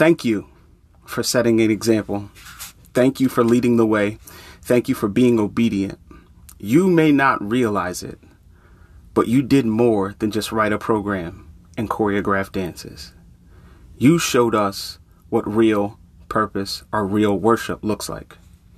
thank you for setting an example. Thank you for leading the way. Thank you for being obedient. You may not realize it, but you did more than just write a program and choreograph dances. You showed us what real purpose or real worship looks like.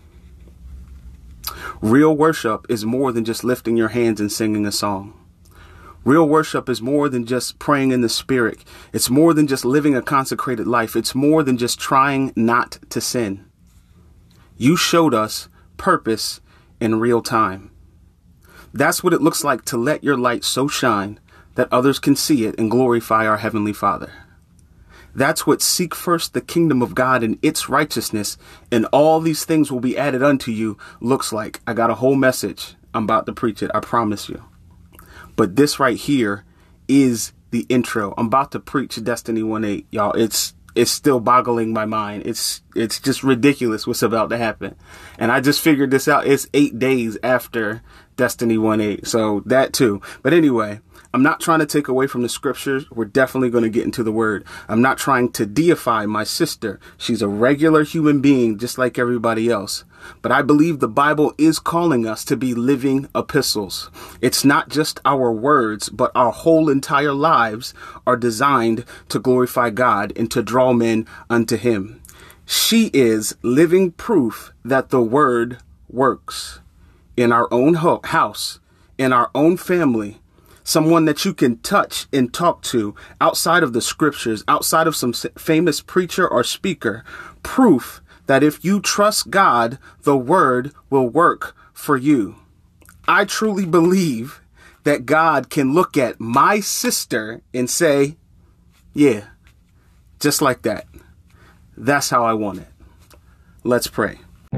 Real worship is more than just lifting your hands and singing a song. Real worship is more than just praying in the spirit. It's more than just living a consecrated life. It's more than just trying not to sin. You showed us purpose in real time. That's what it looks like to let your light so shine that others can see it and glorify our Heavenly Father. That's what seek first the kingdom of God and its righteousness, and all these things will be added unto you looks like. I got a whole message. I'm about to preach it. I promise you. But this right here is the intro. I'm about to preach Destiny 1:8, y'all. It's still boggling my mind. It's just ridiculous what's about to happen. And I just figured this out. It's 8 days after Destiny 1:8. So that too. But anyway, I'm not trying to take away from the scriptures. We're definitely going to get into the word. I'm not trying to deify my sister. She's a regular human being just like everybody else. But I believe the Bible is calling us to be living epistles. It's not just our words, but our whole entire lives are designed to glorify God and to draw men unto him. She is living proof that the word works in our own house, in our own family. Someone that you can touch and talk to outside of the scriptures, outside of some famous preacher or speaker. Proof that if you trust God, the word will work for you. I truly believe that God can look at my sister and say, yeah, just like that. That's how I want it. Let's pray.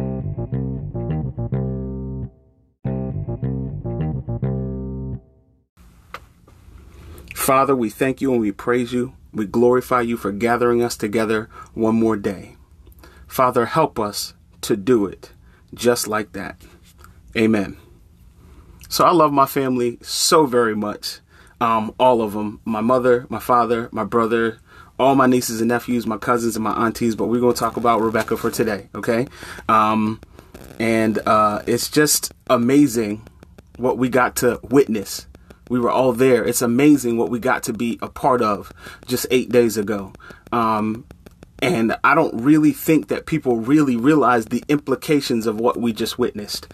Father, we thank you and we praise you. We glorify you for gathering us together one more day. Father, help us to do it just like that. Amen. So I love my family so very much. All of them, my mother, my father, my brother, all my nieces and nephews, my cousins and my aunties. But we're going to talk about Rebecca for today. OK, it's just amazing what we got to witness. We were all there. It's amazing what we got to be a part of just 8 days ago. And I don't really think that people really realize the implications of what we just witnessed.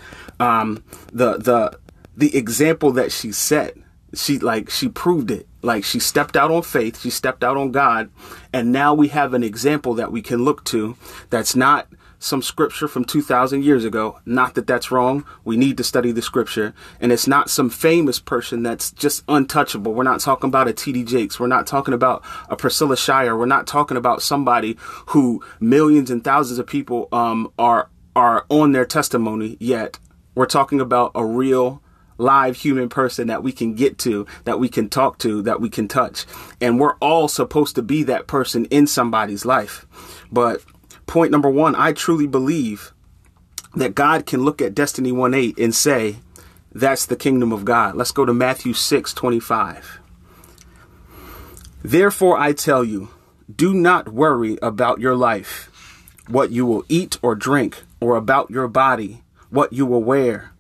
The example that she set, she proved it. Like, she stepped out on faith. She stepped out on God. And now we have an example that we can look to that's not some scripture from 2,000 years ago. Not that that's wrong. We need to study the scripture. And it's not some famous person that's just untouchable. We're not talking about a T.D. Jakes. We're not talking about a Priscilla Shirer. We're not talking about somebody who millions and thousands of people are on their testimony yet. We're talking about a real live human person that we can get to, that we can talk to, that we can touch. And we're all supposed to be that person in somebody's life. But point number one, I truly believe that God can look at Destiny 1:8 and say, that's the kingdom of God. Let's go to Matthew 6:25. Therefore, I tell you, do not worry about your life, what you will eat or drink, or about your body, what you will wear.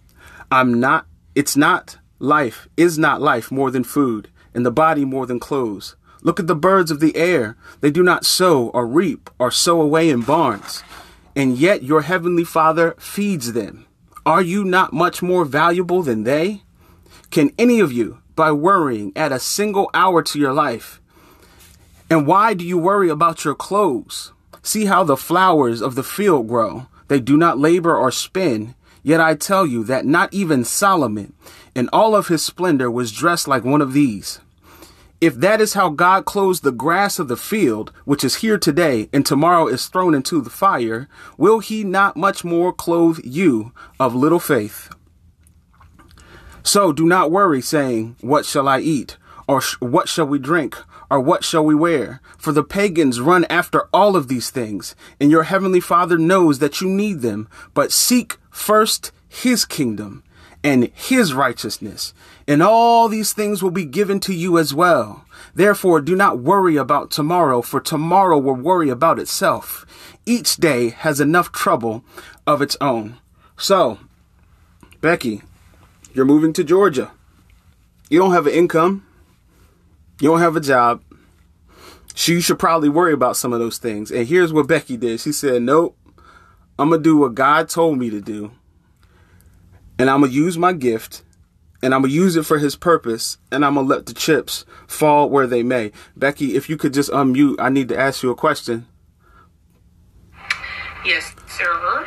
Is not life more than food, and the body more than clothes? Look at the birds of the air. They do not sow or reap or sow away in barns, and yet your heavenly Father feeds them. Are you not much more valuable than they? Can any of you, by worrying, add a single hour to your life? And why do you worry about your clothes? See how the flowers of the field grow. They do not labor or spin. Yet I tell you that not even Solomon in all of his splendor was dressed like one of these. If that is how God clothes the grass of the field, which is here today and tomorrow is thrown into the fire, will he not much more clothe you of little faith? So do not worry, saying, what shall I eat? Or what shall we drink? Or what shall we wear? For the pagans run after all of these things, and your heavenly Father knows that you need them. But seek first his kingdom, and his righteousness, and all these things will be given to you as well. Therefore, do not worry about tomorrow, for tomorrow will worry about itself. Each day has enough trouble of its own. So, Becky, you're moving to Georgia. You don't have an income. You don't have a job. You should probably worry about some of those things. And here's what Becky did. She said, nope, I'm going to do what God told me to do. And I'm going to use my gift. And I'm going to use it for his purpose. And I'm going to let the chips fall where they may. Becky, if you could just unmute, I need to ask you a question. Yes, sir.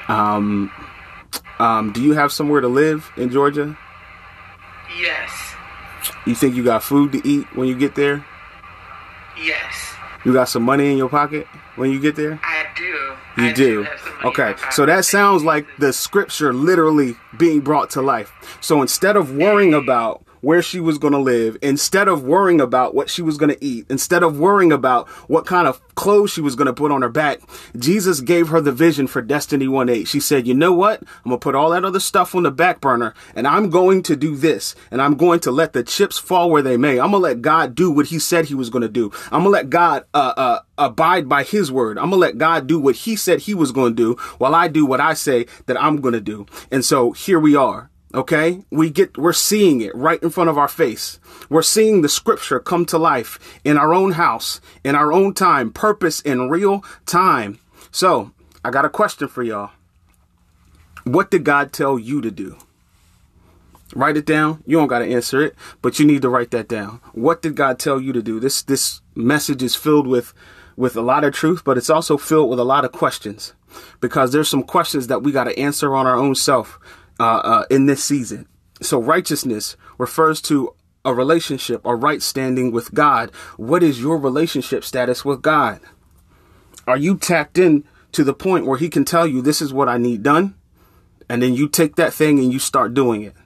Do you have somewhere to live in Georgia? Yes. You think you got food to eat when you get there? Yes. You got some money in your pocket when you get there? I do. You do. Okay. So that sounds like the scripture literally being brought to life. So instead of worrying about where she was going to live, instead of worrying about what she was going to eat, instead of worrying about what kind of clothes she was going to put on her back, Jesus gave her the vision for Destiny 1:8. She said, you know what? I'm going to put all that other stuff on the back burner, and I'm going to do this, and I'm going to let the chips fall where they may. I'm going to let God do what he said he was going to do. I'm going to let God abide by his word. I'm going to let God do what he said he was going to do while I do what I say that I'm going to do. And so here we are. Okay, we're seeing it right in front of our face. We're seeing the scripture come to life in our own house, in our own time, purpose in real time. So I got a question for y'all. What did God tell you to do? Write it down. You don't got to answer it, but you need to write that down. What did God tell you to do? This message is filled with a lot of truth, but it's also filled with a lot of questions, because there's some questions that we got to answer on our own self in this season. So righteousness refers to a relationship, a right standing with God. What is your relationship status with God? Are you tapped in to the point where he can tell you, this is what I need done? And then you take that thing and you start doing it.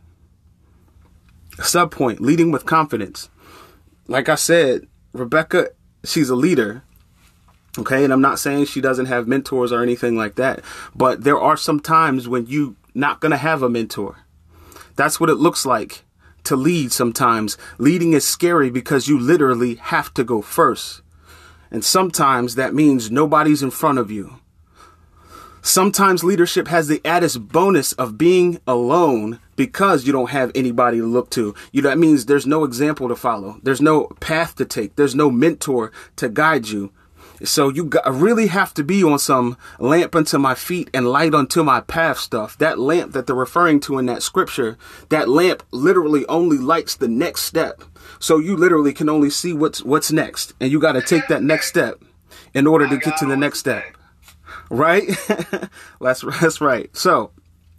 Subpoint, leading with confidence. Like I said, Rebecca, she's a leader. Okay. And I'm not saying she doesn't have mentors or anything like that, but there are some times when you not going to have a mentor. That's what it looks like to lead sometimes. Leading is scary because you literally have to go first. And sometimes that means nobody's in front of you. Sometimes leadership has the added bonus of being alone because you don't have anybody to look to. That means there's no example to follow. There's no path to take. There's no mentor to guide you. So you really have to be on some lamp unto my feet and light unto my path stuff. That lamp that they're referring to in that scripture, that lamp literally only lights the next step. So you literally can only see what's next. And you got to take that next step in order to get to the next step. Right? That's right. So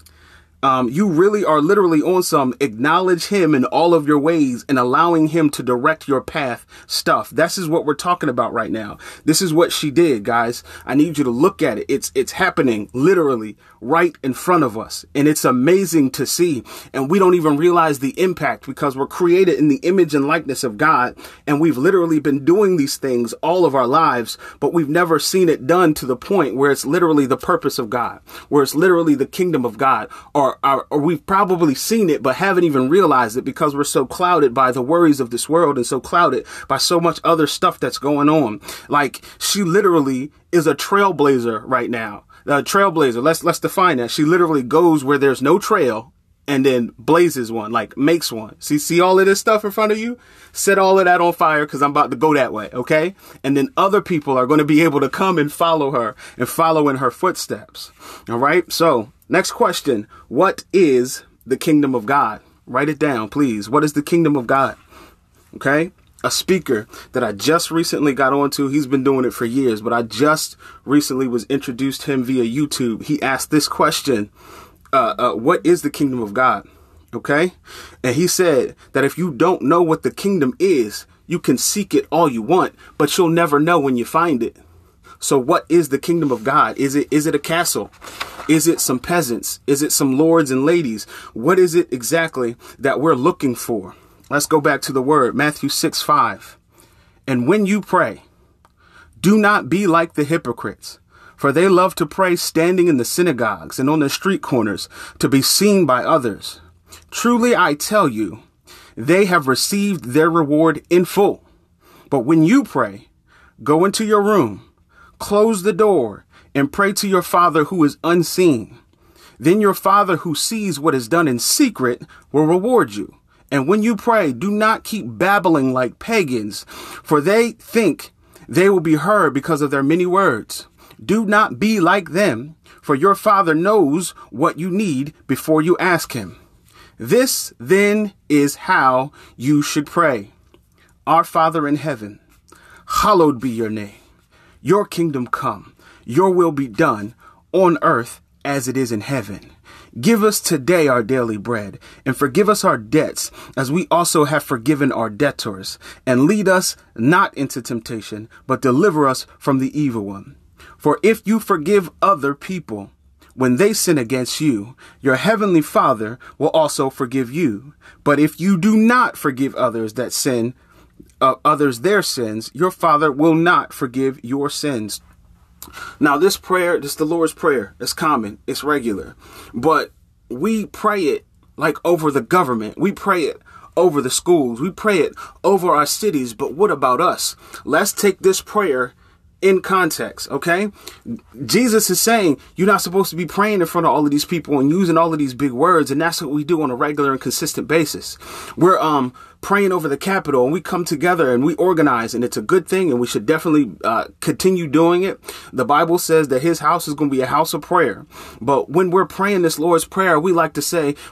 you really are literally on some acknowledge him in all of your ways and allowing him to direct your path stuff. This is what we're talking about right now. This is what she did, guys. I need you to look at it. It's happening literally right in front of us. And it's amazing to see. And we don't even realize the impact because we're created in the image and likeness of God. And we've literally been doing these things all of our lives, but we've never seen it done to the point where it's literally the purpose of God, where it's literally the kingdom of God, or we've probably seen it, but haven't even realized it because we're so clouded by the worries of this world and so clouded by so much other stuff that's going on. Like, she literally is a trailblazer right now. Trailblazer. Let's define that. She literally goes where there's no trail and then blazes one, like makes one. See all of this stuff in front of you? Set all of that on fire because I'm about to go that way. Okay. And then other people are going to be able to come and follow her and follow in her footsteps. All right. So next question. What is the kingdom of God? Write it down, please. What is the kingdom of God? Okay. A speaker that I just recently got onto. He's been doing it for years, but I just recently was introduced to him via YouTube. He asked this question. What is the kingdom of God? Okay. And he said that if you don't know what the kingdom is, you can seek it all you want, but you'll never know when you find it. So what is the kingdom of God? Is it a castle? Is it some peasants? Is it some lords and ladies? What is it exactly that we're looking for? Let's go back to the word, Matthew 6:5. And when you pray, do not be like the hypocrites, for they love to pray standing in the synagogues and on the street corners to be seen by others. Truly, I tell you, they have received their reward in full. But when you pray, go into your room, close the door, and pray to your Father who is unseen. Then your Father who sees what is done in secret will reward you. And when you pray, do not keep babbling like pagans, for they think they will be heard because of their many words. Do not be like them, for your Father knows what you need before you ask him. This then is how you should pray. Our Father in heaven, hallowed be your name. Your kingdom come, your will be done on earth as it is in heaven. Give us today our daily bread, and forgive us our debts as we also have forgiven our debtors. And lead us not into temptation, but deliver us from the evil one. For if you forgive other people when they sin against you, your heavenly Father will also forgive you. But if you do not forgive others that sin, others their sins, your Father will not forgive your sins. Now, this prayer, this is the Lord's Prayer. It's common. It's regular. But we pray it like over the government. We pray it over the schools. We pray it over our cities. But what about us? Let's take this prayer in context, okay? Jesus is saying you're not supposed to be praying in front of all of these people and using all of these big words. And that's what we do on a regular and consistent basis. We're praying over the Capitol, and we come together and we organize, and it's a good thing, and we should definitely continue doing it. The Bible says that his house is going to be a house of prayer. But when we're praying this Lord's Prayer, we like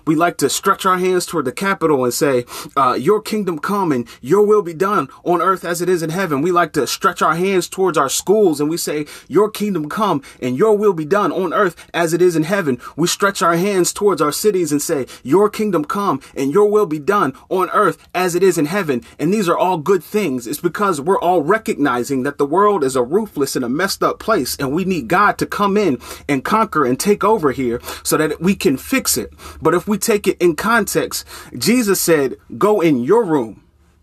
to stretch our hands toward the Capitol and say, your kingdom come and your will be done on earth as it is in heaven. We like to stretch our hands towards our schools and we say, your kingdom come and your will be done on earth as it is in heaven. We stretch our hands towards our cities and say, your kingdom come and your will be done on earth as it is in heaven. And these are all good things. It's because we're all recognizing that the world is a ruthless and a messed up place, and we need God to come in and conquer and take over here so that we can fix it. But if we take it in context, Jesus said, go in your room,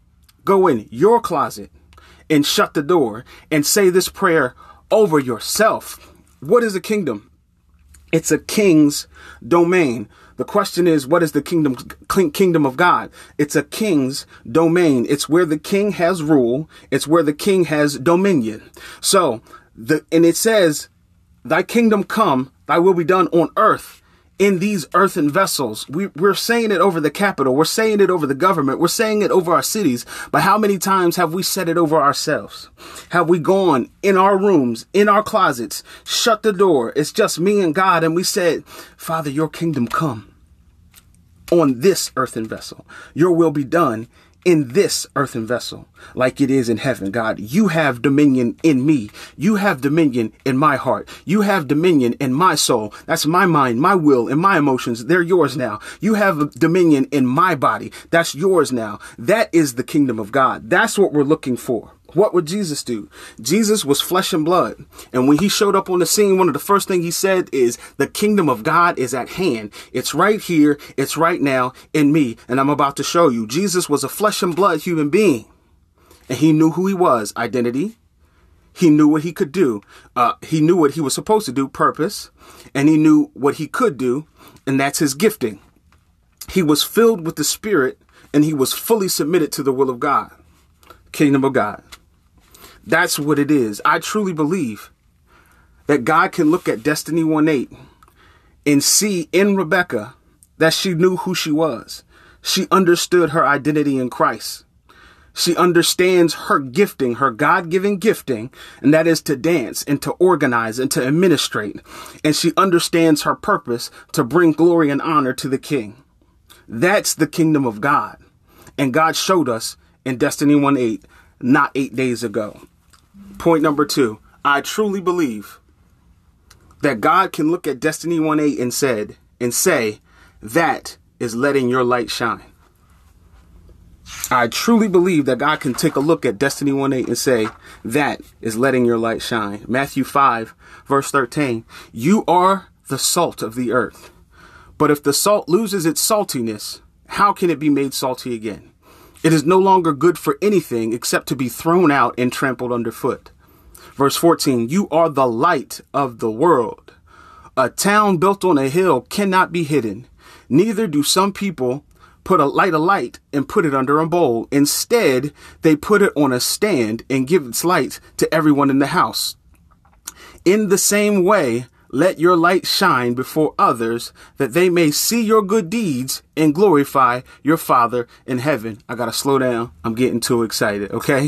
go in your closet and shut the door and say this prayer over yourself. What is a kingdom? It's a king's domain. The question is, what is the kingdom of God? It's a king's domain. It's where the king has rule. It's where the king has dominion. So, and it says, thy kingdom come, thy will be done on earth in these earthen vessels. We're saying it over the Capitol. We're saying it over the government. We're saying it over our cities. But how many times have we said it over ourselves? Have we gone in our rooms, in our closets, shut the door? It's just me and God. And we said, Father, your kingdom come on this earthen vessel. Your will be done in this earthen vessel like it is in heaven. God, you have dominion in me. You have dominion in my heart. You have dominion in my soul. That's my mind, my will, and my emotions. They're yours now. You have dominion in my body. That's yours now. That is the kingdom of God. That's what we're looking for. What would Jesus do? Jesus was flesh and blood. And when he showed up on the scene, one of the first things he said is, the kingdom of God is at hand. It's right here. It's right now in me. And I'm about to show you. Jesus was a flesh and blood human being. And he knew who he was, identity. He knew what he could do. He knew what he was supposed to do, purpose. And he knew what he could do, and that's his gifting. He was filled with the Spirit, and he was fully submitted to the will of God. Kingdom of God. That's what it is. I truly believe that God can look at Destiny 1:8 and see in Rebecca that she knew who she was. She understood her identity in Christ. She understands her gifting, her God-given gifting, and that is to dance and to organize and to administrate. And she understands her purpose to bring glory and honor to the King. That's the kingdom of God. And God showed us in Destiny 1:8, not 8 days ago. Point number 2, I truly believe that God can look at Destiny 1:8 and say, that is letting your light shine. I truly believe that God can take a look at Destiny 1:8 and say, that is letting your light shine. Matthew 5, verse 13, you are the salt of the earth. But if the salt loses its saltiness, how can it be made salty again? It is no longer good for anything except to be thrown out and trampled underfoot. Verse 14, you are the light of the world. A town built on a hill cannot be hidden. Neither do some people light a light and put it under a bowl. Instead, they put it on a stand and give its light to everyone in the house. In the same way, let your light shine before others, that they may see your good deeds and glorify your Father in heaven. I gotta slow down. I'm getting too excited, okay?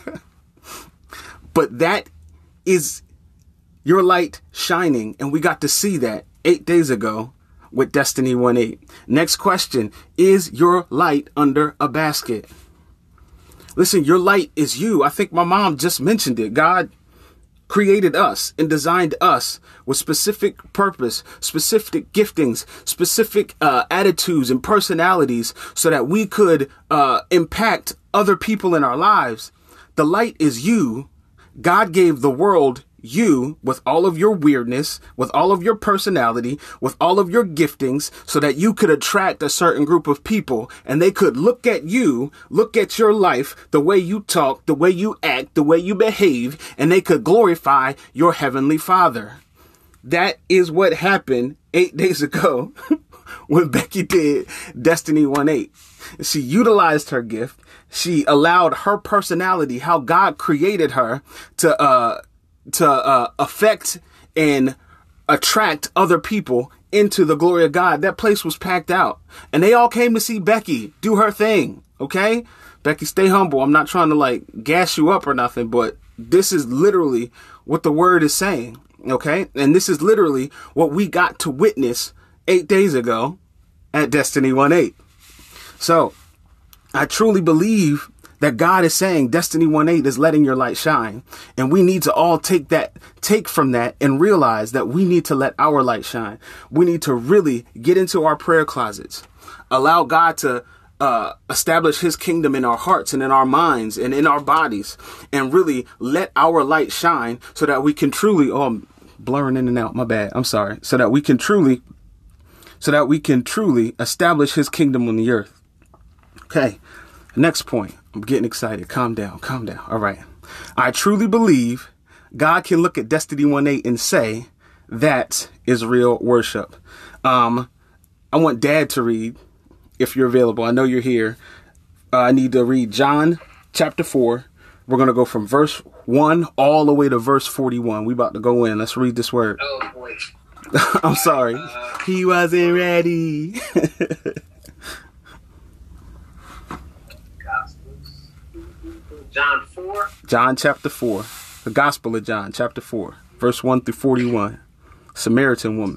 But that is your light shining, and we got to see that 8 days ago with Destiny 1-8. Next question, is your light under a basket? Listen, your light is you. I think my mom just mentioned it. God created us and designed us with specific purpose, specific giftings, specific attitudes and personalities so that we could impact other people in our lives. The light is you. God gave the world you with all of your weirdness, with all of your personality, with all of your giftings, so that you could attract a certain group of people and they could look at you, look at your life, the way you talk, the way you act, the way you behave, and they could glorify your heavenly Father. That is what happened 8 days ago when Becky did Destiny 1-8. She utilized her gift. She allowed her personality, how God created her, to affect and attract other people into the glory of God. That place was packed out and they all came to see Becky do her thing. Okay, Becky, stay humble. I'm not trying to like gas you up or nothing, but this is literally what the word is saying. Okay. And this is literally what we got to witness 8 days ago at Destiny 1-8. So I truly believe that God is saying Destiny 1-8 is letting your light shine. And we need to all take from that and realize that we need to let our light shine. We need to really get into our prayer closets, allow God to establish his kingdom in our hearts and in our minds and in our bodies, and really let our light shine so that we can truly, I'm blurring in and out. My bad. I'm sorry. So that we can truly establish his kingdom on the earth. Okay. Next point. I'm getting excited. Calm down. Calm down. All right. I truly believe God can look at Destiny 1-8 and say that is real worship. I want Dad to read, if you're available. I know you're here. I need to read John chapter 4. We're going to go from verse 1 all the way to verse 41. We about to go in. Let's read this word. Oh, boy. I'm sorry. He wasn't ready. John 4. John chapter 4. The Gospel of John chapter 4. Verse 1 through 41. Samaritan woman.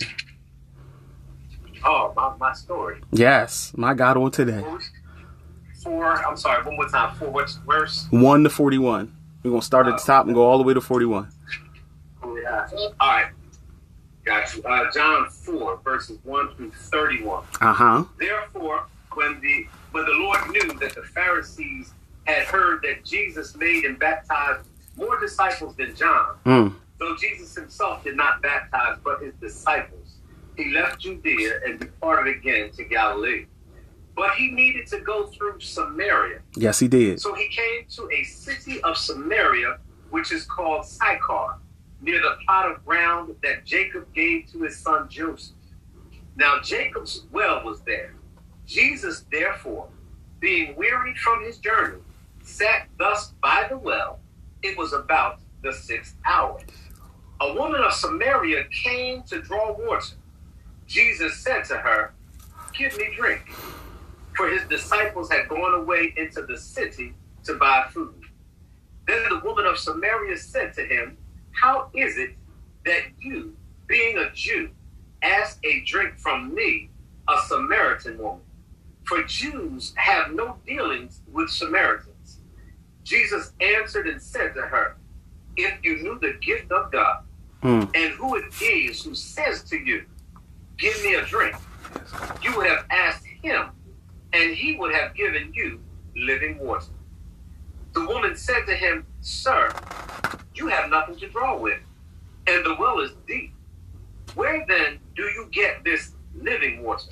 Oh, my story. Yes. My God on today. 4. I'm sorry. One more time. 4. Which verse? 1 to 41. We're going to start at the top and go all the way to 41. Yeah. All right. Got you. John 4, verses 1 through 31. Uh-huh. Therefore, when the Lord knew that the Pharisees had heard that Jesus made and baptized more disciples than John, though Jesus himself did not baptize but his disciples, he left Judea and departed again to Galilee. But he needed to go through Samaria. Yes, he did. So he came to a city of Samaria, which is called Sychar, near the plot of ground that Jacob gave to his son Joseph. Now Jacob's well was there. Jesus, therefore, being wearied from his journey, sat thus by the well. It was about the 6th hour. A woman of Samaria came to draw water. Jesus said to her, "Give me drink." For his disciples had gone away into the city to buy food. Then the woman of Samaria said to him, "How is it that you, being a Jew, ask a drink from me, a Samaritan woman? For Jews have no dealings with Samaritans." Jesus answered and said to her, "If you knew the gift of God, and who it is who says to you, 'Give me a drink,' you would have asked him, and he would have given you living water." The woman said to him, "Sir, you have nothing to draw with, and the well is deep. Where then do you get this living water?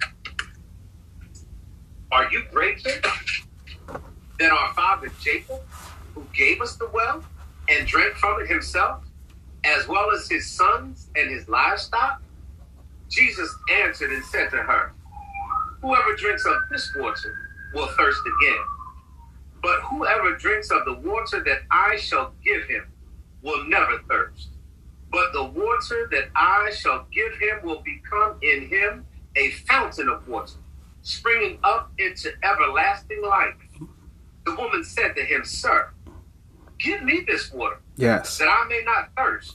Are you greater than our father Jacob, who gave us the well and drank from it himself, as well as his sons and his livestock?" Jesus answered and said to her, Whoever drinks of this water will thirst again. But whoever drinks of the water that I shall give him will never thirst. But the water that I shall give him will become in him a fountain of water, springing up into everlasting life. The woman said to him, Sir, give me this water, Yes. that I may not thirst,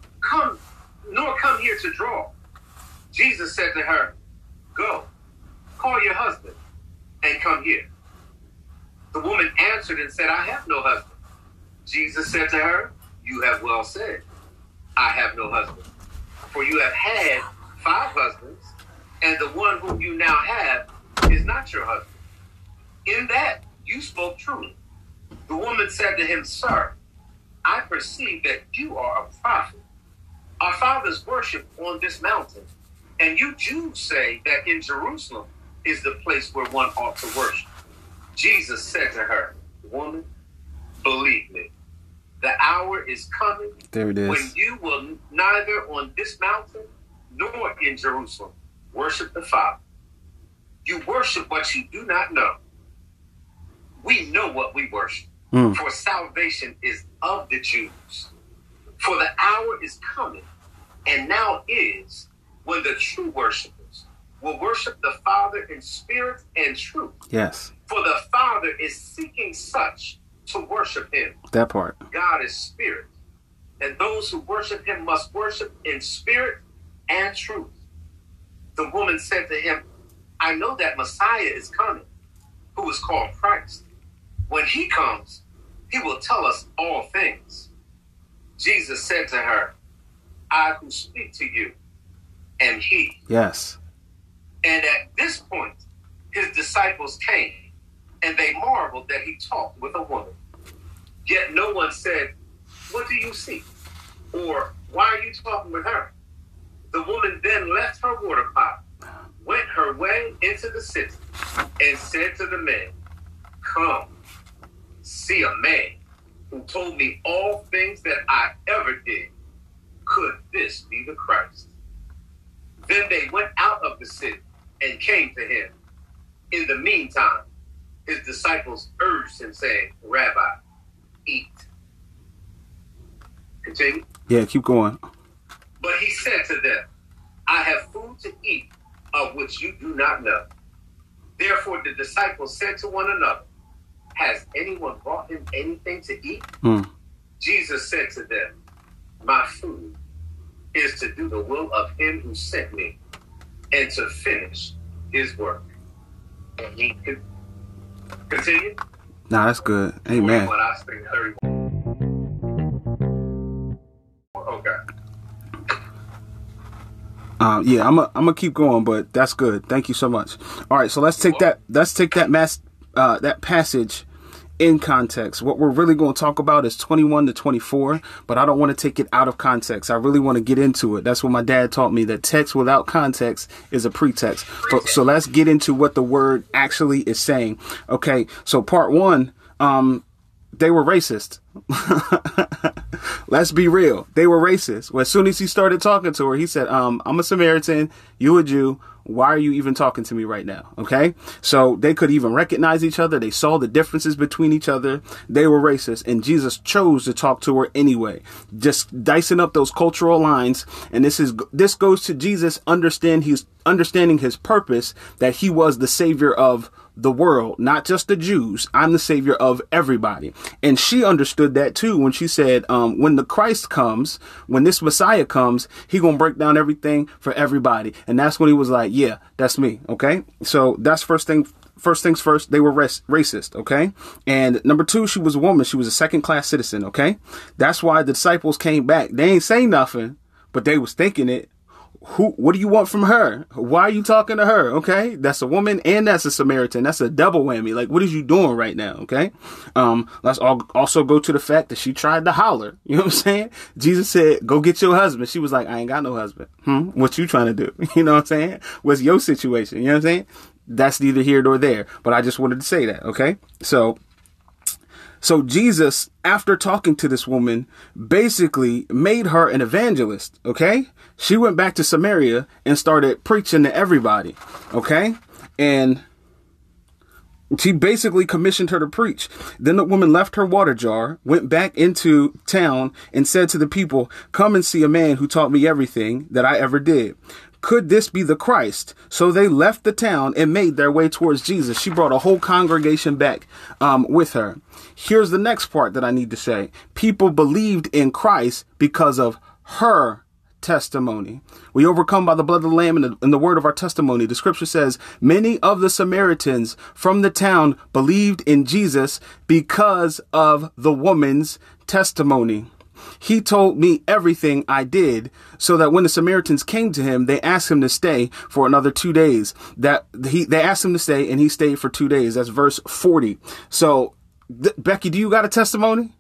nor come here to draw. Jesus said to her, Go, call your husband, and come here. The woman answered and said, I have no husband. Jesus said to her, You have well said, I have no husband. For you have had 5 husbands, and the one whom you now have is not your husband. In that you spoke truly. The woman said to him, Sir, I perceive that you are a prophet. Our fathers worship on this mountain, and you Jews say that in Jerusalem is the place where one ought to worship. Jesus said to her, Woman, believe me, the hour is coming There it is. when you will neither on this mountain nor in Jerusalem worship the Father. You worship what you do not know. We know what we worship, for salvation is of the Jews. For the hour is coming, and now is, when the true worshipers will worship the Father in spirit and truth. Yes. For the Father is seeking such to worship him. That part. God is spirit, and those who worship him must worship in spirit and truth. The woman said to him, I know that Messiah is coming, who is called Christ. When he comes, he will tell us all things. Jesus said to her, I who speak to you am he. Yes. And at this point, his disciples came, and they marveled that he talked with a woman. Yet no one said, What do you seek? Or why are you talking with her? The woman then left her water pot, went her way into the city, and said to the men, Come, see a man who told me all things that I ever did. Could this be the Christ? Then they went out of the city and came to him. In the meantime, his disciples urged him, saying, Rabbi, eat. Continue. Yeah, keep going. But he said to them, I have food to eat of which you do not know. Therefore the disciples said to one another, Has anyone brought him anything to eat? Jesus said to them, My food is to do the will of him who sent me and to finish his work. And he could continue. Nah, that's good. Amen. What I spent 30. Okay. Yeah, I'm gonna keep going, but that's good. Thank you so much. All right, so let's take that passage in context. What we're really going to talk about is 21 to 24, but I don't want to take it out of context. I really want to get into it. That's what my dad taught me, that text without context is a pretext. So let's get into what the word actually is saying. Okay, so part 1, they were racist. Let's be real. They were racist. Well, as soon as he started talking to her, he said, I'm a Samaritan, you a Jew. Why are you even talking to me right now? Okay. So they could even recognize each other. They saw the differences between each other. They were racist, and Jesus chose to talk to her anyway, just dicing up those cultural lines. And this goes to Jesus understanding his purpose, that he was the savior of the world, not just the Jews. I'm the savior of everybody. And she understood that too when she said, when the Christ comes, when this Messiah comes, he gonna break down everything for everybody. And that's when he was like, yeah, that's me. Okay. So that's first things first, they were racist. Okay. And number 2, she was a woman. She was a second-class citizen. Okay. That's why the disciples came back. They ain't say nothing, but they was thinking it. What do you want from her? Why are you talking to her? Okay. That's a woman and that's a Samaritan. That's a double whammy. Like, what is you doing right now? Okay. Let's also go to the fact that she tried to holler. You know what I'm saying? Jesus said, go get your husband. She was like, I ain't got no husband. What you trying to do? You know what I'm saying? What's your situation? You know what I'm saying? That's neither here nor there, but I just wanted to say that. Okay. So Jesus, after talking to this woman, basically made her an evangelist. Okay. She went back to Samaria and started preaching to everybody. Okay. And she basically commissioned her to preach. Then the woman left her water jar, went back into town, and said to the people, "Come and see a man who taught me everything that I ever did. Could this be the Christ?" So they left the town and made their way towards Jesus. She brought a whole congregation back with her. Here's the next part that I need to say. People believed in Christ because of her testimony. We overcome by the blood of the Lamb and the word of our testimony. The scripture says many of the Samaritans from the town believed in Jesus because of the woman's testimony. He told me everything I did, so that when the Samaritans came to him, they asked him to stay for another 2 days. They asked him to stay, and he stayed for 2 days. That's verse 40. So, Becky, do you got a testimony?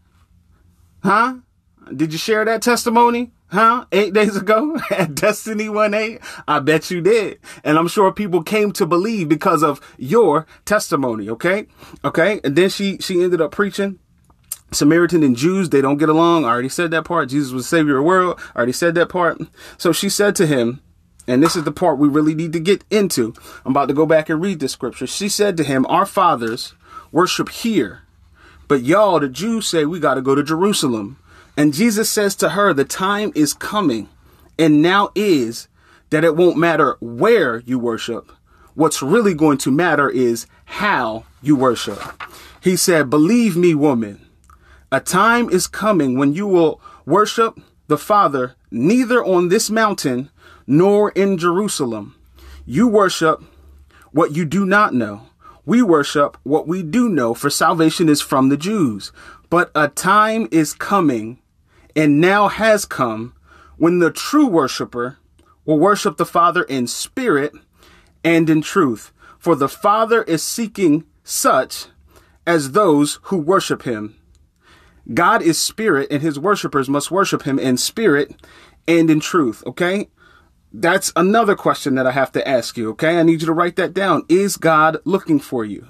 Huh? Did you share that testimony? Huh? 8 days ago at Destiny 1-8? I bet you did. And I'm sure people came to believe because of your testimony. Okay. And then she ended up preaching. Samaritan and Jews, they don't get along. I already said that part. Jesus was the savior of the world. I already said that part. So she said to him, and this is the part we really need to get into. I'm about to go back and read the scripture. She said to him, "Our fathers worship here, but y'all, the Jews, say we got to go to Jerusalem." And Jesus says to her, "The time is coming, and now is, that it won't matter where you worship. What's really going to matter is how you worship." He said, "Believe me, woman, a time is coming when you will worship the Father neither on this mountain nor in Jerusalem. You worship what you do not know. We worship what we do know, for salvation is from the Jews. But a time is coming, and now has come, when the true worshiper will worship the Father in spirit and in truth. For the Father is seeking such as those who worship him. God is spirit, and his worshipers must worship him in spirit and in truth." Okay? That's another question that I have to ask you. Okay? I need you to write that down. Is God looking for you?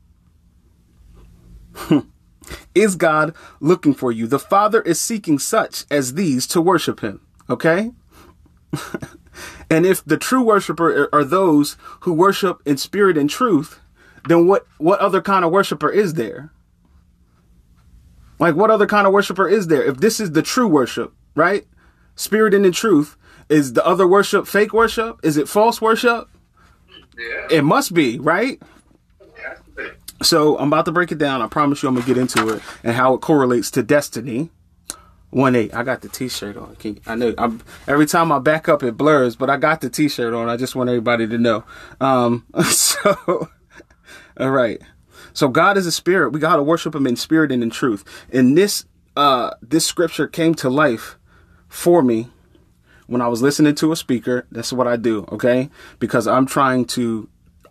Is God looking for you? The Father is seeking such as these to worship him. Okay? And if the true worshiper are those who worship in spirit and truth, then what other kind of worshiper is there? Like, what other kind of worshiper is there? If this is the true worship, right? Spirit and in truth, is the other worship fake worship? Is it false worship? Yeah. It must be, right? So I'm about to break it down. I promise you I'm going to get into it and how it correlates to Destiny 1-8. I got the t-shirt on. I know every time I back up, it blurs, but I got the t-shirt on. I just want everybody to know. So, all right. So God is a spirit. We got to worship him in spirit and in truth. And this scripture came to life for me when I was listening to a speaker. That's what I do. Okay. Because I'm trying to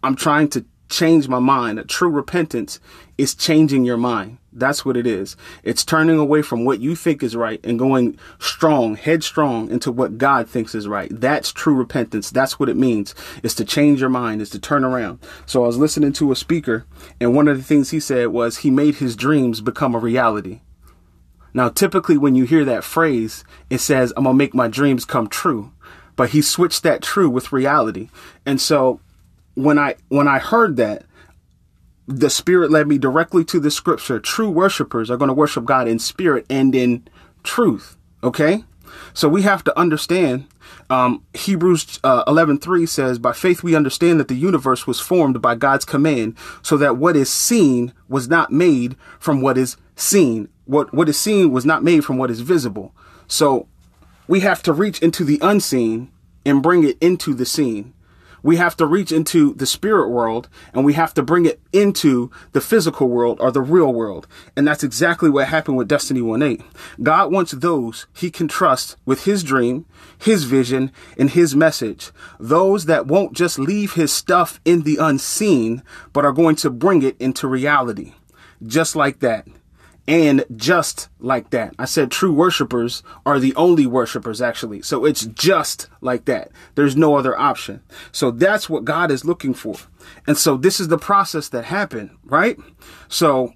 change my mind. A true repentance is changing your mind. That's what it is. It's turning away from what you think is right and going headstrong into what God thinks is right. That's true repentance. That's what it means, is to change your mind, is to turn around. So I was listening to a speaker, and one of the things he said was he made his dreams become a reality. Now, typically when you hear that phrase, it says, "I'm going to make my dreams come true." But he switched that true with reality. And so when I heard that, the Spirit led me directly to the scripture. True worshipers are going to worship God in spirit and in truth. Okay? So we have to understand, Hebrews 11:3 says, "By faith we understand that the universe was formed by God's command, so that what is seen was not made from what is seen. What is seen was not made from what is visible." So we have to reach into the unseen and bring it into the seen. We have to reach into the spirit world, and we have to bring it into the physical world, or the real world. And that's exactly what happened with Destiny 1-8. God wants those he can trust with his dream, his vision, and his message. Those that won't just leave his stuff in the unseen, but are going to bring it into reality. Just like that. And just like that. I said true worshipers are the only worshipers, actually. So it's just like that. There's no other option. So that's what God is looking for. And so this is the process that happened, right? So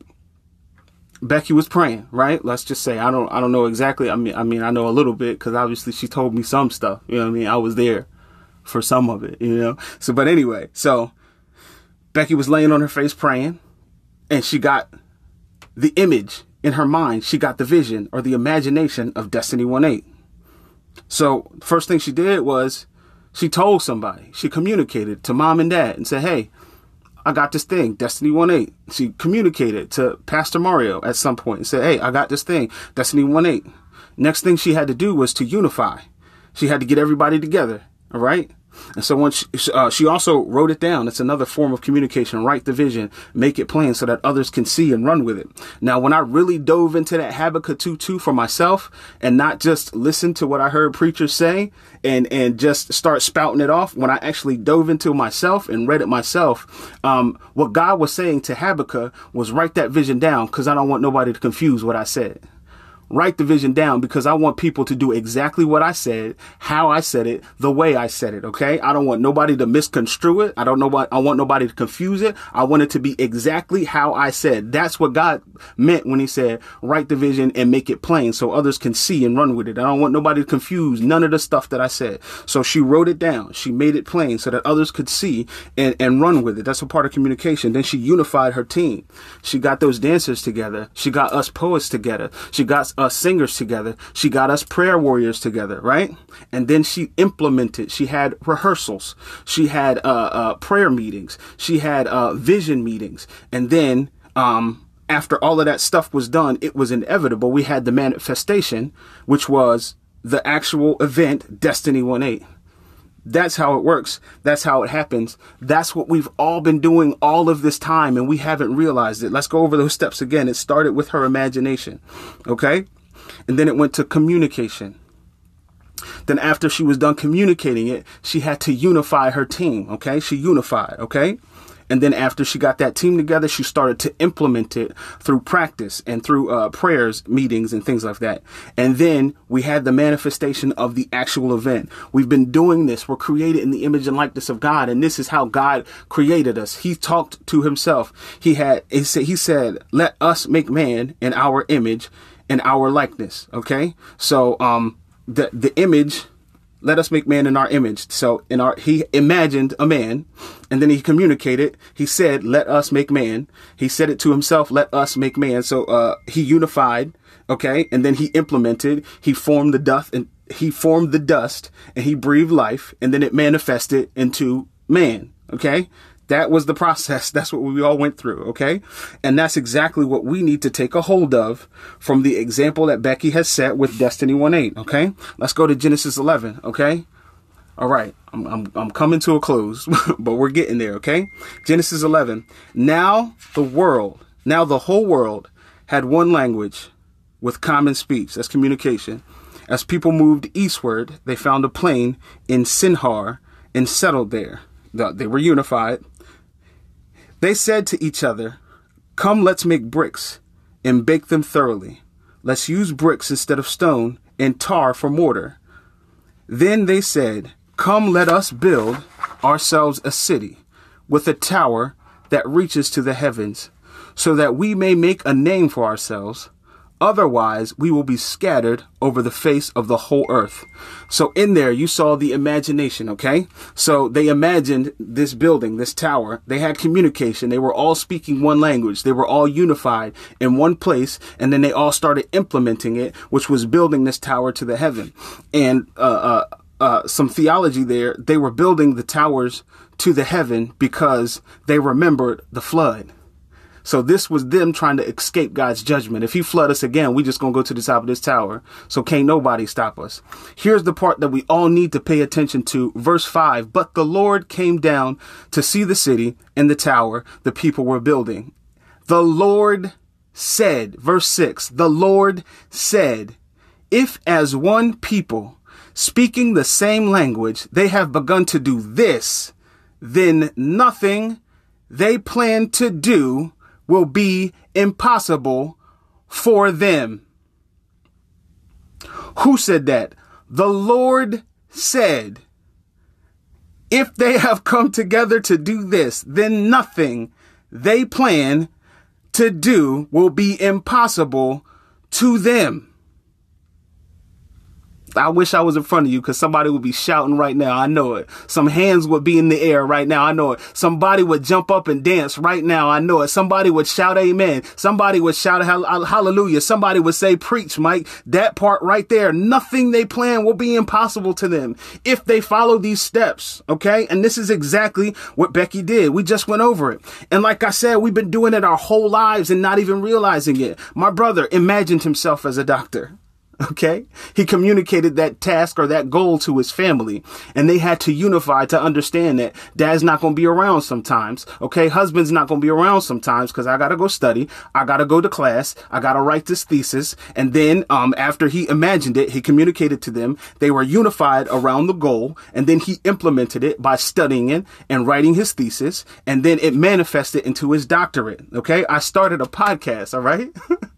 Becky was praying, right? Let's just say, I don't know exactly. I mean, I know a little bit, because obviously she told me some stuff. You know what I mean? I was there for some of it, you know? So, but anyway, so Becky was laying on her face praying, and she got the image in her mind. She got the vision or the imagination of Destiny 1-8. So first thing she did was she told somebody. She communicated to mom and dad and said, hey, I got this thing, Destiny 1-8. She communicated to Pastor Mario at some point and said, hey, I got this thing, Destiny 1-8. Next thing she had to do was to unify. She had to get everybody together. All right. And so once she also wrote it down. It's another form of communication. Write the vision, make it plain so that others can see and run with it. Now, when I really dove into that Habakkuk 2:2 for myself and not just listen to what I heard preachers say and just start spouting it off, when I actually dove into myself and read it myself, what God was saying to Habakkuk was write that vision down because I don't want nobody to confuse what I said. Write the vision down because I want people to do exactly what I said, how I said it, the way I said it. OK, I don't want nobody to misconstrue it. I want nobody to confuse it. I want it to be exactly how I said. That's what God meant when he said, write the vision and make it plain so others can see and run with it. I don't want nobody to confuse none of the stuff that I said. So she wrote it down. She made it plain so that others could see and run with it. That's a part of communication. Then she unified her team. She got those dancers together. She got us poets together. She got us singers together. She got us prayer warriors together, right? And then she implemented. She had rehearsals. She had prayer meetings. She had vision meetings. And then after all of that stuff was done, it was inevitable. We had the manifestation, which was the actual event, Destiny 1-8. That's how it works. That's how it happens. That's what we've all been doing all of this time, and we haven't realized it. Let's go over those steps again. It started with her imagination, okay? And then it went to communication. Then after she was done communicating it, she had to unify her team, okay? She unified, okay? And then after she got that team together, she started to implement it through practice and through prayers, meetings, and things like that. And then we had the manifestation of the actual event. We've been doing this. We're created in the image and likeness of God. And this is how God created us. He talked to himself. He said, let us make man in our image and our likeness. Okay. So the image, let us make man in our image. So he imagined a man, and then he communicated. He said, let us make man. He said it to himself, let us make man. So he unified. Okay. And then he implemented. He formed the dust and he breathed life, and then it manifested into man. Okay. That was the process. That's what we all went through. Okay. And that's exactly what we need to take a hold of from the example that Becky has set with Destiny 1-8. Okay. Let's go to Genesis 11. Okay. All right. I'm coming to a close, but we're getting there. Okay. Genesis 11. Now the whole world had one language with common speech. That's communication. As people moved eastward, they found a plain in Sinhar and settled there. They were unified. They said to each other, come, let's make bricks and bake them thoroughly. Let's use bricks instead of stone and tar for mortar. Then they said, come, let us build ourselves a city with a tower that reaches to the heavens, so that we may make a name for ourselves. Otherwise, we will be scattered over the face of the whole earth. So in there, you saw the imagination, okay? So they imagined this building, this tower. They had communication. They were all speaking one language. They were all unified in one place. And then they all started implementing it, which was building this tower to the heaven. And some theology there, they were building the towers to the heaven because they remembered the flood. So this was them trying to escape God's judgment. If he flood us again, we just going to go to the top of this tower. So can't nobody stop us. Here's the part that we all need to pay attention to. Verse 5. But the Lord came down to see the city and the tower the people were building. The Lord said, verse 6, the Lord said, if as one people speaking the same language, they have begun to do this, then nothing they plan to do will be impossible for them. Who said that? The Lord said, if they have come together to do this, then nothing they plan to do will be impossible to them. I wish I was in front of you because somebody would be shouting right now. I know it. Some hands would be in the air right now. I know it. Somebody would jump up and dance right now. I know it. Somebody would shout amen. Somebody would shout hallelujah. Somebody would say preach, Mike. That part right there, nothing they plan will be impossible to them if they follow these steps. Okay. And this is exactly what Becky did. We just went over it. And like I said, we've been doing it our whole lives and not even realizing it. My brother imagined himself as a doctor. Okay. He communicated that task or that goal to his family, and they had to unify to understand that dad's not going to be around sometimes. Okay. Husband's not going to be around sometimes because I got to go study. I got to go to class. I got to write this thesis. And then, after he imagined it, he communicated to them. They were unified around the goal. And then he implemented it by studying it and writing his thesis. And then it manifested into his doctorate. Okay. I started a podcast. All right.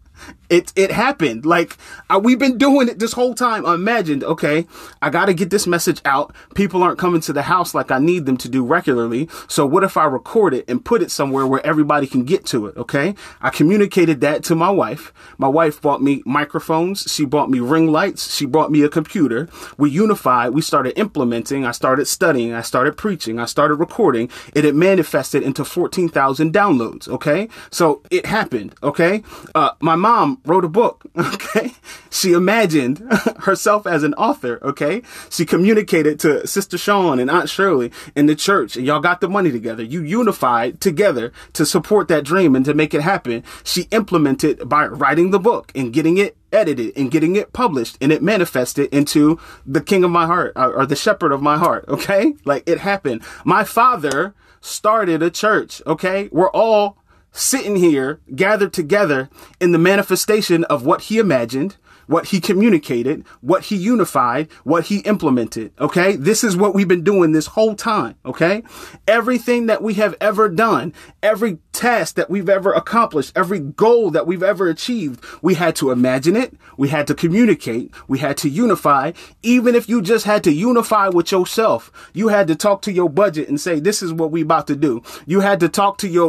It happened. Like, we've been doing it this whole time. I imagined, okay, I got to get this message out. People aren't coming to the house like I need them to do regularly. So what if I record it and put it somewhere where everybody can get to it? Okay. I communicated that to my wife. My wife bought me microphones. She bought me ring lights. She bought me a computer. We unified. We started implementing. I started studying. I started preaching. I started recording. It manifested into 14,000 downloads. Okay. So it happened. Okay. My mom wrote a book. Okay. She imagined herself as an author. Okay. She communicated to Sister Sean and Aunt Shirley in the church, and y'all got the money together. You unified together to support that dream and to make it happen. She implemented by writing the book and getting it edited and getting it published, and it manifested into the king of my heart, or the shepherd of my heart. Okay. Like, it happened. My father started a church. Okay. We're all sitting here gathered together in the manifestation of what he imagined, what he communicated, what he unified, what he implemented. Okay. This is what we've been doing this whole time. Okay. Everything that we have ever done, every task that we've ever accomplished, every goal that we've ever achieved, we had to imagine it. We had to communicate. We had to unify. Even if you just had to unify with yourself, you had to talk to your budget and say, this is what we about to do. You had to talk to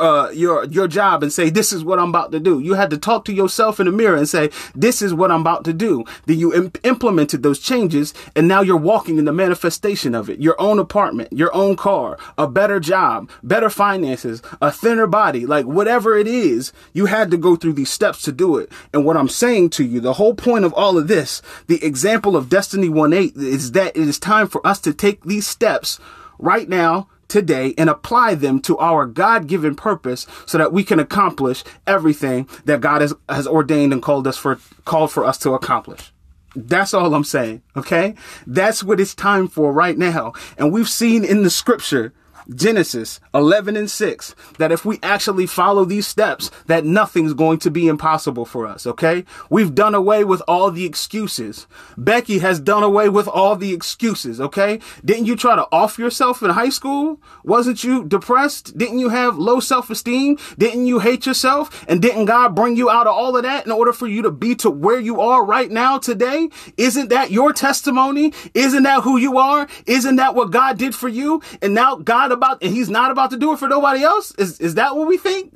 your job and say, this is what I'm about to do. You had to talk to yourself in the mirror and say, this is what I'm about to do. Then you implemented those changes, and now you're walking in the manifestation of it. Your own apartment, your own car, a better job, better finances, a thinner body, like whatever it is, you had to go through these steps to do it. And what I'm saying to you, the whole point of all of this, the example of Destiny 1-8 is that it is time for us to take these steps right now, today, and apply them to our God-given purpose so that we can accomplish everything that God has ordained and called for us to accomplish. That's all I'm saying. Okay. That's what it's time for right now. And we've seen in the scripture, Genesis 11:6, that if we actually follow these steps, that nothing's going to be impossible for us. Okay. We've done away with all the excuses. Becky has done away with all the excuses. Okay. Didn't you try to off yourself in high school? Wasn't you depressed? Didn't you have low self-esteem? Didn't you hate yourself? And didn't God bring you out of all of that in order for you to be to where you are right now today? Isn't that your testimony? Isn't that who you are? Isn't that what God did for you? And now and he's not about to do it for nobody else? Is that what we think?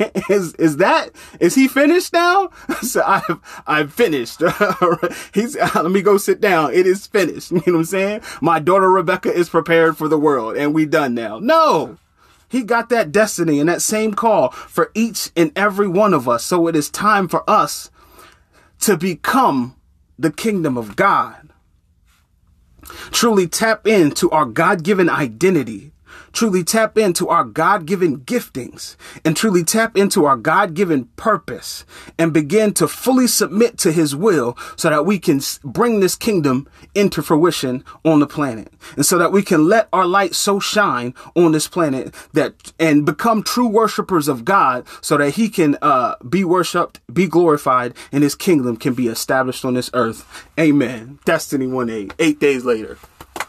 Is he finished now? So I've finished. Let me go sit down. It is finished. You know what I'm saying? My daughter Rebecca is prepared for the world, and we done now. No. He got that destiny and that same call for each and every one of us. So it is time for us to become the kingdom of God. Truly tap into our God-given identity. Truly tap into our God-given giftings, and truly tap into our God-given purpose, and begin to fully submit to his will so that we can bring this kingdom into fruition on the planet, and so that we can let our light so shine on this planet and become true worshipers of God so that he can be worshiped, be glorified, and his kingdom can be established on this earth. Amen. Destiny 1-8, 8 days later.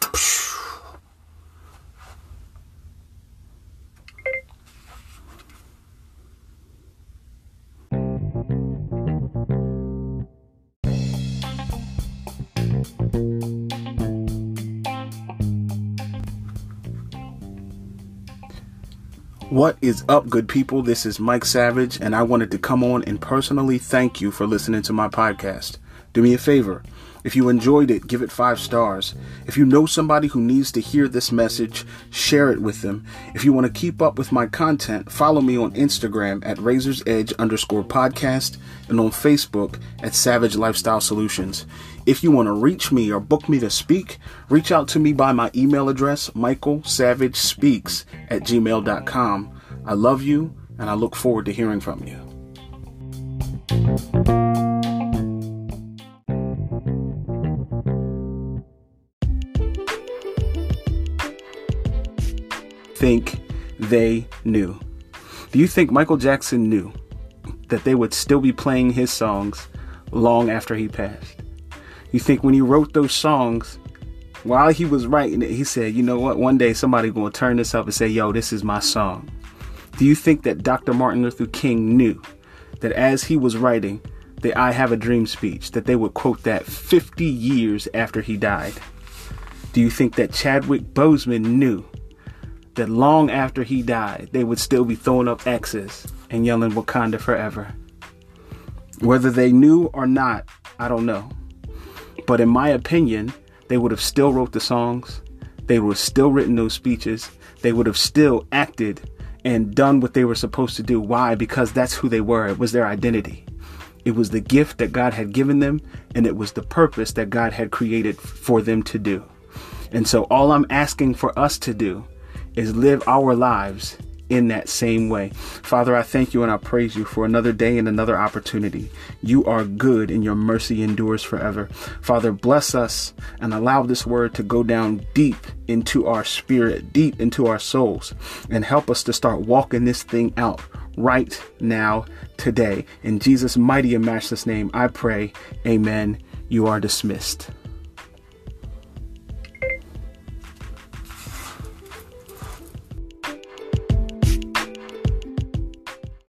What is up, good people? This is Mike Savage, and I wanted to come on and personally thank you for listening to my podcast. Do me a favor. If you enjoyed it, give it 5 stars. If you know somebody who needs to hear this message, share it with them. If you want to keep up with my content, follow me on Instagram at razorsedge_podcast and on Facebook at Savage Lifestyle Solutions. If you want to reach me or book me to speak, reach out to me by my email address, michaelsavagespeaks@gmail.com. I love you, and I look forward to hearing from you. Think they knew? Do you think Michael Jackson knew that they would still be playing his songs long after he passed? You think when he wrote those songs, while he was writing it, he said, you know what, one day somebody going to turn this up and say, yo, this is my song? Do you think that Dr. Martin Luther King knew that as he was writing the I Have a Dream speech, that they would quote that 50 years after he died? Do you think that Chadwick Boseman knew that long after he died, they would still be throwing up X's and yelling Wakanda forever? Whether they knew or not, I don't know. But in my opinion, they would have still wrote the songs. They would have still written those speeches. They would have still acted and done what they were supposed to do. Why? Because that's who they were. It was their identity. It was the gift that God had given them, and it was the purpose that God had created for them to do. And so all I'm asking for us to do is live our lives in that same way. Father, I thank you and I praise you for another day and another opportunity. You are good and your mercy endures forever. Father, bless us and allow this word to go down deep into our spirit, deep into our souls, and help us to start walking this thing out right now, today. In Jesus' mighty and matchless name, I pray. Amen. You are dismissed.